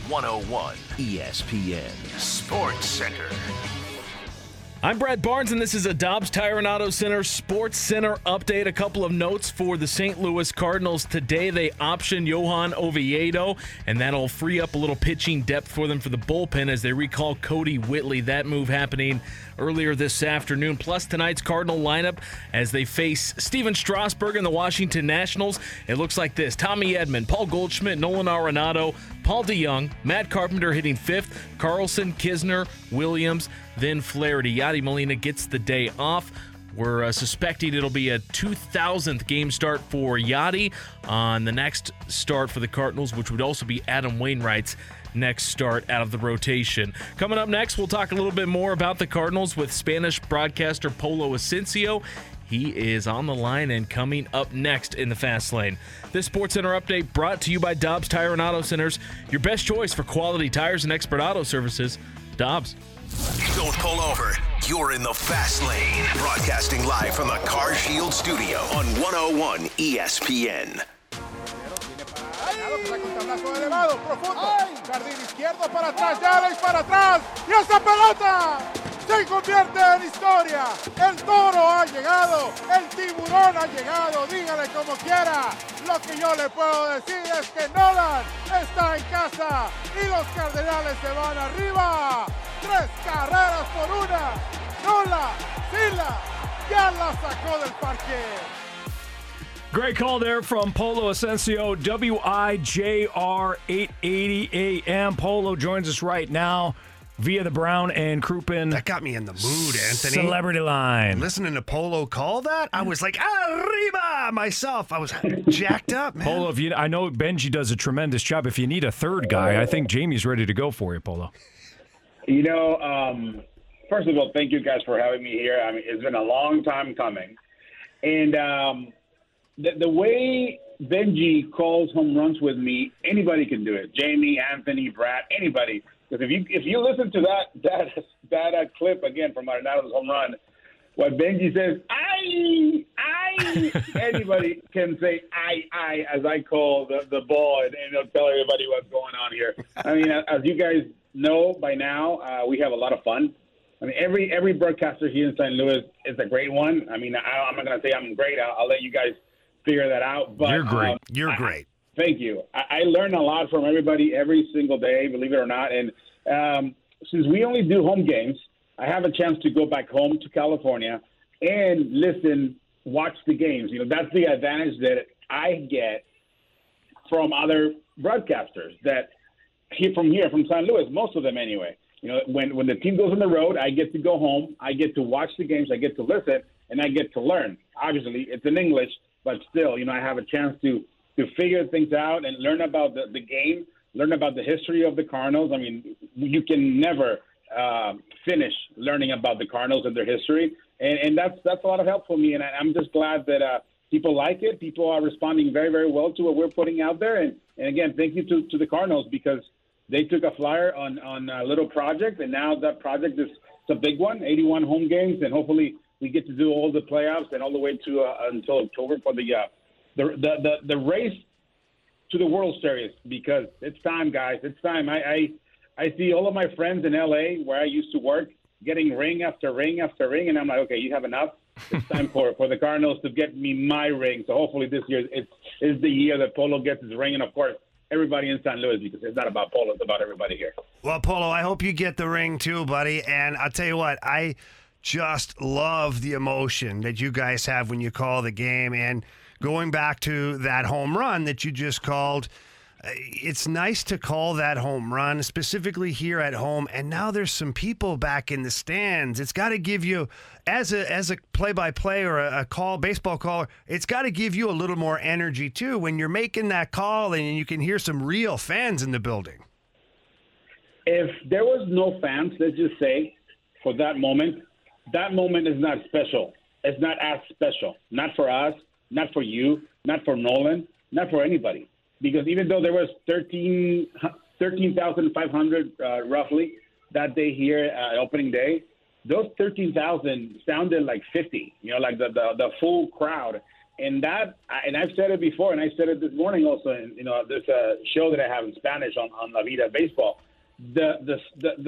101 ESPN Sports Center. I'm Brad Barnes, and this is a Dobbs Tire and Auto Center Sports Center update. A couple of notes for the St. Louis Cardinals. Today, they option Johan Oviedo, and that'll free up a little pitching depth for them for the bullpen as they recall Cody Whitley. That move happening earlier this afternoon. Plus, tonight's Cardinal lineup as they face Steven Strasburg and the Washington Nationals. It looks like this: Tommy Edman, Paul Goldschmidt, Nolan Arenado, Paul DeYoung, Matt Carpenter hitting fifth, Carlson, Kisner, Williams, then Flaherty. Yadi Molina gets the day off. We're suspecting it'll be a 2,000th game start for Yadi on the next start for the Cardinals, which would also be Adam Wainwright's next start out of the rotation. Coming up next, we'll talk a little bit more about the Cardinals with Spanish broadcaster Polo Asensio. He is on the line and coming up next in the Fast Lane. This Sports Center update brought to you by Dobbs Tire and Auto Centers, your best choice for quality tires and expert auto services. Dobbs. Don't pull over. You're in the Fast Lane. Broadcasting live from the Car Shield Studio on 101 ESPN. Elevado, profundo. Jardín izquierdo para atrás, ya Alex para atrás. Y esa pelota se convierte en historia. El toro ha llegado, el tiburón ha llegado. Dígale como quiera. Lo que yo le puedo decir es que Nolan está en casa y los Cardenales se van arriba. 3 carreras por 1. Nola, Sila, ya la sacó del parque. Great call there from Polo Asensio, WIJR 880 AM. Polo joins us right now via the Brown and Crouppen. That got me in the mood, Anthony. Celebrity line. Listening to Polo call that, I was like, arriba, myself. I was jacked up, man. Polo, I know Benji does a tremendous job. If you need a third guy, I think Jamie's ready to go for you, Polo. You know, first of all, thank you guys for having me here. I mean, it's been a long time coming. And the way Benji calls home runs with me, anybody can do it. Jamie, Anthony, Brad, anybody. Because if you listen to that clip again from Arenado's home run, what Benji says, anybody can say I as I call the ball, and it'll tell everybody what's going on here. I mean, as you guys know by now, we have a lot of fun. I mean, every broadcaster here in St. Louis is a great one. I mean, I'm not going to say I'm great. I'll let you guys figure that out. But you're great. You're great. Thank you. I learn a lot from everybody every single day, believe it or not. And since we only do home games, I have a chance to go back home to California and watch the games. You know, that's the advantage that I get from other broadcasters that from St. Louis, most of them anyway. You know, when the team goes on the road, I get to go home, I get to watch the games, I get to listen, and I get to learn. Obviously, it's in English, but still, you know, I have a chance to figure things out and learn about the game, learn about the history of the Cardinals. I mean, you can never finish learning about the Cardinals and their history, and that's a lot of help for me. And I'm just glad that people like it. People are responding very, very well to what we're putting out there. And again, thank you to the Cardinals because they took a flyer on a little project, and now that project is a big one, 81 home games, and hopefully we get to do all the playoffs and all the way to until October for the race to the World Series, because it's time, guys. It's time. I see all of my friends in L.A. where I used to work getting ring after ring after ring, and I'm like, okay, you have enough. It's time for the Cardinals to get me my ring. So hopefully this year is the year that Polo gets his ring, and of course, everybody in St. Louis, because it's not about Polo, it's about everybody here. Well, Polo, I hope you get the ring too, buddy. And I'll tell you what, I just love the emotion that you guys have when you call the game. And going back to that home run that you just called, it's nice to call that home run, specifically here at home. And now there's some people back in the stands. It's got to give you, as a play-by-play or a baseball caller, it's got to give you a little more energy too when you're making that call and you can hear some real fans in the building. If there was no fans, let's just say, for that moment is not special. It's not as special. Not for us, not for you, not for Nolan, not for anybody. Because even though there was 13,500 roughly that day here at opening day, those 13,000 sounded like 50, you know, like the full crowd. And I've said it before, and I said it this morning also. And there's a show that I have in Spanish on La Vida Baseball. The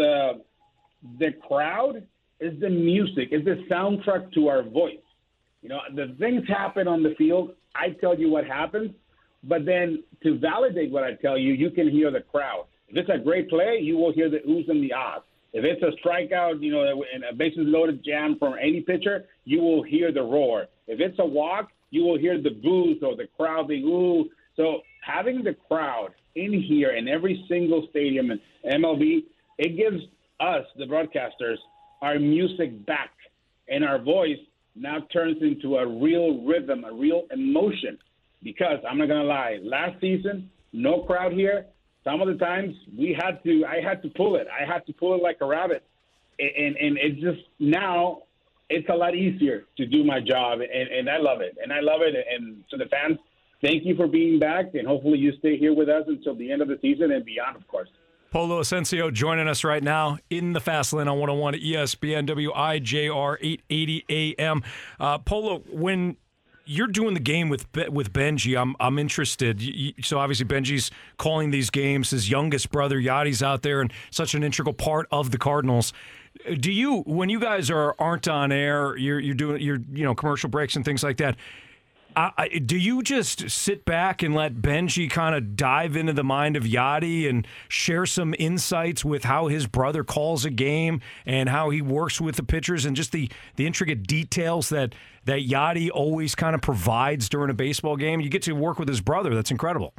crowd is the music, is the soundtrack to our voice. The things happen on the field. I tell you what happens, but then to validate what I tell you, you can hear the crowd. If it's a great play, you will hear the oohs and the ahs. If it's a strikeout, and a bases loaded jam from any pitcher, you will hear the roar. If it's a walk, you will hear the boos or the crowd being ooh. So having the crowd in here in every single stadium in MLB, it gives us, the broadcasters, our music back, and our voice now turns into a real rhythm, a real emotion. Because I'm not going to lie, last season, no crowd here. Some of the times I had to pull it. I had to pull it like a rabbit. And it just, now it's a lot easier to do my job. And I love it. And I love it. And to the fans, thank you for being back. And hopefully you stay here with us until the end of the season and beyond, of course. Polo Asensio joining us right now in the Fast Lane on 101 ESPN WIJR 880 AM. Polo, when you're doing the game with Benji, I'm interested. So obviously Benji's calling these games. His youngest brother Yadi's out there and such an integral part of the Cardinals. Do you, when you guys aren't on air, you're doing commercial breaks and things like that, do you just sit back and let Benji kind of dive into the mind of Yadi and share some insights with how his brother calls a game and how he works with the pitchers and just the intricate details that Yadi always kind of provides during a baseball game? You get to work with his brother. That's incredible.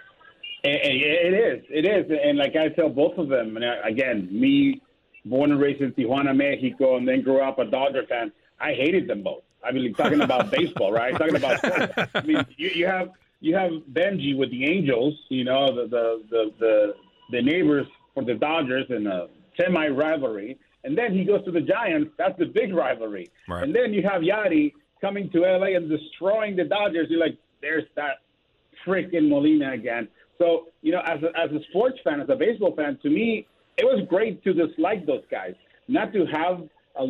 It is. And like I tell both of them, and again, me, born and raised in Tijuana, Mexico, and then grew up a Dodger fan, I hated them both. I mean, talking about baseball, right? Talking about sports. I mean, you have Benji with the Angels, the neighbors for the Dodgers in a semi-rivalry, and then he goes to the Giants. That's the big rivalry. Right. And then you have Yadi coming to LA and destroying the Dodgers. You're like, there's that freaking Molina again. So, as a sports fan, as a baseball fan, to me, it was great to dislike those guys, not to have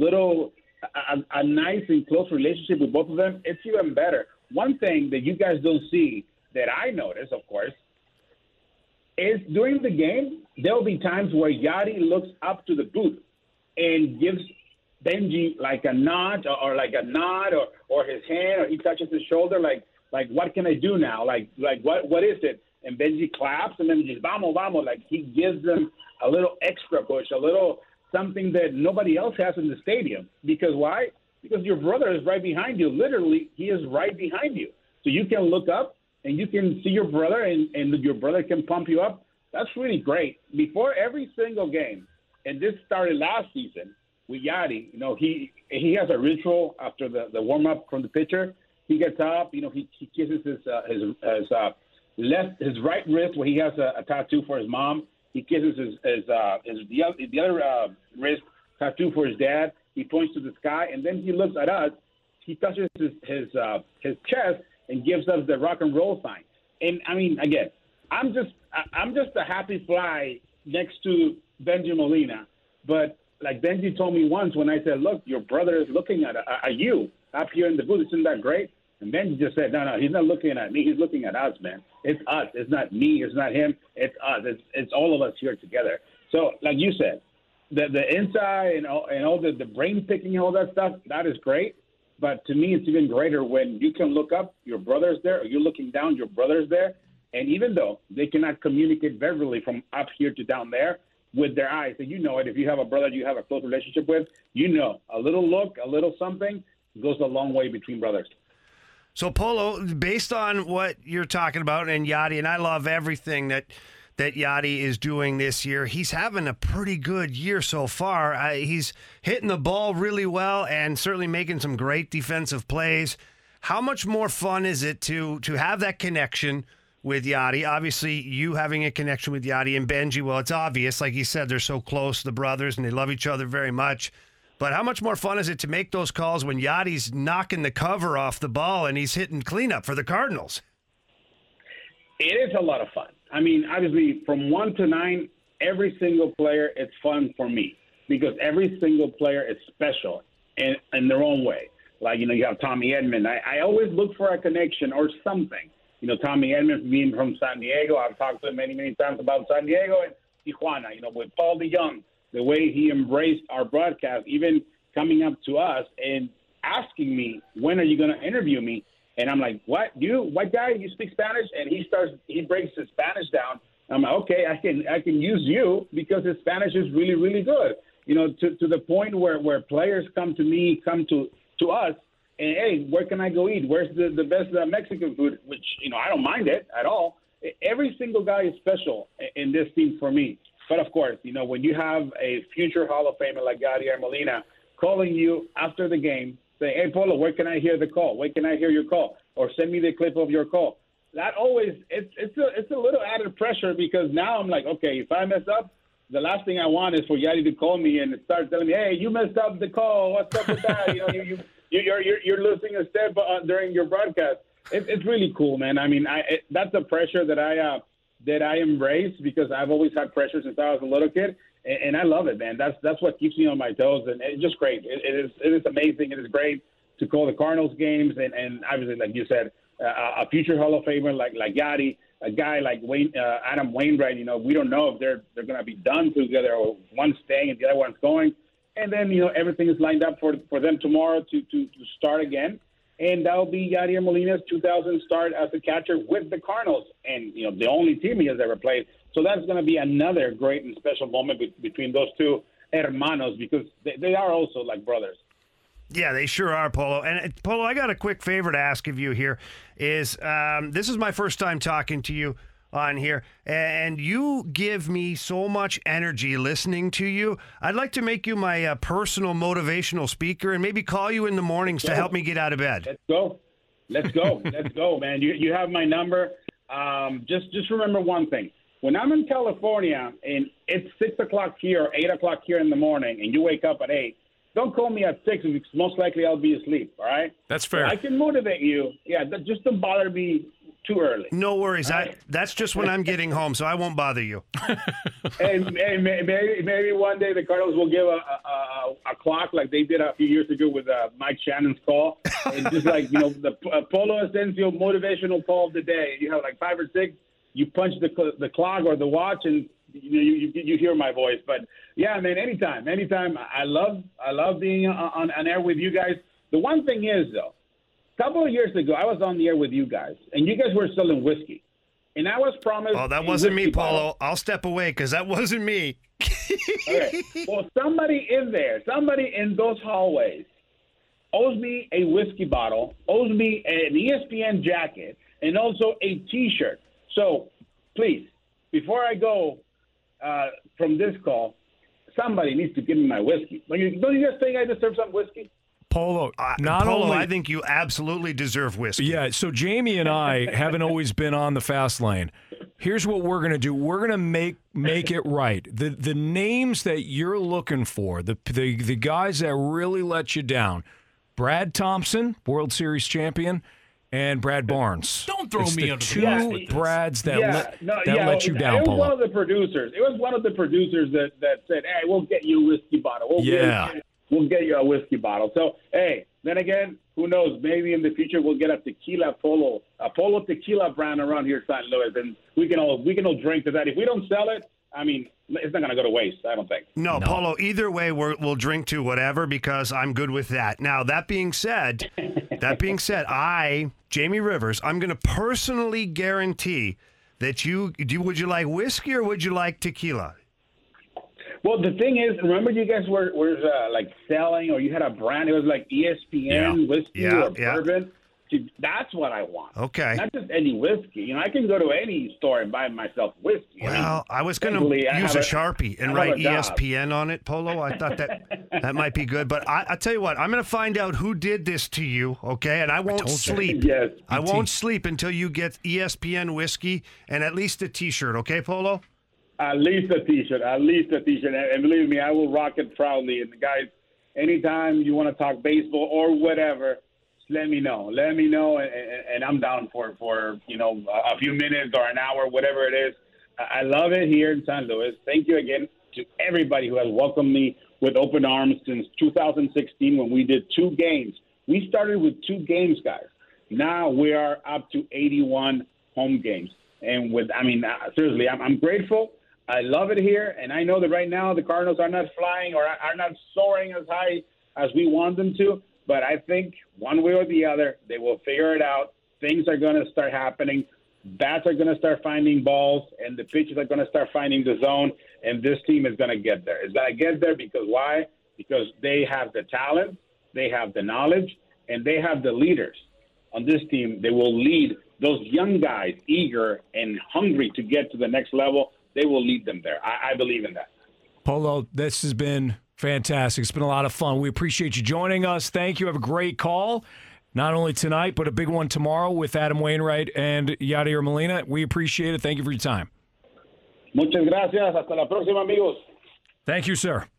a nice and close relationship with both of them. It's even better. One thing that you guys don't see that I notice, of course, is during the game, there'll be times where Yadi looks up to the booth and gives Benji like a nod or his hand, or he touches his shoulder like what can I do now? Like what is it? And Benji claps and then just vamos, like he gives them a little extra push, a little something that nobody else has in the stadium. Because why? Because your brother is right behind you. Literally, he is right behind you. So you can look up and you can see your brother and your brother can pump you up. That's really great. Before every single game, and this started last season with Yadi, he has a ritual after the warm-up from the pitcher. He gets up, he kisses his right wrist where he has a tattoo for his mom. He kisses the other wrist tattoo for his dad. He points to the sky, and then he looks at us. He touches his chest and gives us the rock and roll sign. And I mean, again, I'm just a happy fly next to Benji Molina. But like Benji told me once when I said, "Look, your brother is looking at you up here in the booth. Isn't that great?" And Benji just said, no, he's not looking at me. He's looking at us, man. It's us. It's not me. It's not him. It's us. It's all of us here together. So, like you said, the inside and all the brain picking and all that stuff, that is great. But to me, it's even greater when you can look up, your brother's there, or you're looking down, your brother's there. And even though they cannot communicate verbally from up here to down there with their eyes, and if you have a brother you have a close relationship with, a little look, a little something goes a long way between brothers. So, Polo, based on what you're talking about and Yadi, and I love everything that Yadi is doing this year, he's having a pretty good year so far. He's hitting the ball really well and certainly making some great defensive plays. How much more fun is it to have that connection with Yadi? Obviously, you having a connection with Yadi and Benji, well, it's obvious. Like you said, they're so close, the brothers, and they love each other very much. But how much more fun is it to make those calls when Yadi's knocking the cover off the ball and he's hitting cleanup for the Cardinals? It is a lot of fun. I mean, obviously, from 1 to 9, every single player, it's fun for me because every single player is special in their own way. Like, you have Tommy Edman. I always look for a connection or something. Tommy Edman being from San Diego. I've talked to him many, many times about San Diego and Tijuana. With Paul DeJong, the way he embraced our broadcast, even coming up to us and asking me, when are you going to interview me? And I'm like, what? You, white guy, you speak Spanish? And he breaks his Spanish down. I'm like, okay, I can use you because his Spanish is really, really good. To the point where players come to me, come to us, and, hey, where can I go eat? Where's the best Mexican food? Which, I don't mind it at all. Every single guy is special in this team for me. But, of course, when you have a future Hall of Famer like Yadier Molina calling you after the game, saying, hey, Polo, where can I hear the call? Where can I hear your call? Or send me the clip of your call. That always it's a little added pressure because now I'm like, okay, if I mess up, the last thing I want is for Yadi to call me and start telling me, hey, you messed up the call. What's up with that? You're losing a step during your broadcast. It's really cool, man. I mean, that's a pressure that I embrace because I've always had pressure since I was a little kid, and I love it, man. That's what keeps me on my toes, and it's just great. It is amazing. It is great to call the Cardinals games, and obviously, like you said, a future Hall of Famer like Yadi, a guy like Adam Wainwright. We don't know if they're going to be done together or one's staying and the other one's going. And then, everything is lined up for them tomorrow to start again. And that'll be Yadier Molina's 2000 start as a catcher with the Cardinals. And, the only team he has ever played. So that's going to be another great and special moment between those two hermanos because they are also like brothers. Yeah, they sure are, Polo. And, Polo, I got a quick favor to ask of you here. This is my first time talking to you on here, and you give me so much energy listening to you. I'd like to make you my personal motivational speaker and maybe call you in the mornings to help me get out of bed. Let's go, man. You have my number. Just remember one thing. When I'm in California and it's 6 o'clock here or 8 o'clock here in the morning and you wake up at 8, don't call me at 6 because most likely I'll be asleep, all right? That's fair. I can motivate you. Yeah, just don't bother me too early. No worries. That's just when I'm getting home, so I won't bother you. And maybe one day the Cardinals will give a clock like they did a few years ago with Mike Shannon's call. And just like, the Polo Ascencio motivational call of the day. You have like 5 or 6. You punch the clock or the watch and you hear my voice. But yeah, man, anytime. I love being on air with you guys. The one thing is though, a couple of years ago, I was on the air with you guys, and you guys were selling whiskey, and I was promised. Oh, that wasn't me, Polo. I'll step away because that wasn't me. Okay. Well, somebody in those hallways owes me a whiskey bottle, owes me an ESPN jacket, and also a T-shirt. So, please, before I go from this call, somebody needs to give me my whiskey. Don't you guys think I deserve some whiskey? Polo, I think you absolutely deserve whiskey. Yeah, so Jamie and I haven't always been on the fast lane. Here's what we're going to do. We're going to make it right. The names that you're looking for, the guys that really let you down, Brad Thompson, World Series champion, and Brad Barnes. Don't throw me under the bus. Two Brads that let you down, Polo. It was one of the producers. It was one of the producers that said, hey, we'll get you a whiskey bottle. We'll get you a whiskey bottle. So, hey, then again, who knows? Maybe in the future we'll get a Polo tequila brand around here in St. Louis, and we can all drink to that. If we don't sell it, I mean, it's not going to go to waste, I don't think. No, Polo, either way, we'll drink to whatever because I'm good with that. Now, that being said, I, Jamie Rivers, I'm going to personally guarantee that would you like whiskey or would you like tequila? Well, the thing is, remember you guys were like selling, or you had a brand. It was like ESPN whiskey or bourbon. That's what I want. Okay. Not just any whiskey. I can go to any store and buy myself whiskey. Well, I was going to use a Sharpie and write ESPN on it, Polo. I thought that might be good. But I tell you what, I'm going to find out who did this to you, okay? And I won't sleep. Yes. I won't sleep until you get ESPN whiskey and at least a T-shirt, okay, Polo? At least a T-shirt. And believe me, I will rock it proudly. And guys, anytime you want to talk baseball or whatever, let me know. And I'm down for a few minutes or an hour, whatever it is. I love it here in St. Louis. Thank you again to everybody who has welcomed me with open arms since 2016 when we did 2 games We started with 2 games, guys. Now we are up to 81 home games. And seriously, I'm grateful. I love it here. And I know that right now the Cardinals are not flying or are not soaring as high as we want them to. But I think one way or the other, they will figure it out. Things are going to start happening. Bats are going to start finding balls, and the pitchers are going to start finding the zone, and this team is going to get there. It's going to get there because why? Because they have the talent, they have the knowledge, and they have the leaders on this team. They will lead those young guys, eager and hungry to get to the next level. They will lead them there. I believe in that. Polo, this has been fantastic. It's been a lot of fun. We appreciate you joining us. Thank you. Have a great call. Not only tonight, but a big one tomorrow with Adam Wainwright and Yadier Molina. We appreciate it. Thank you for your time. Muchas gracias. Hasta la próxima, amigos. Thank you, sir.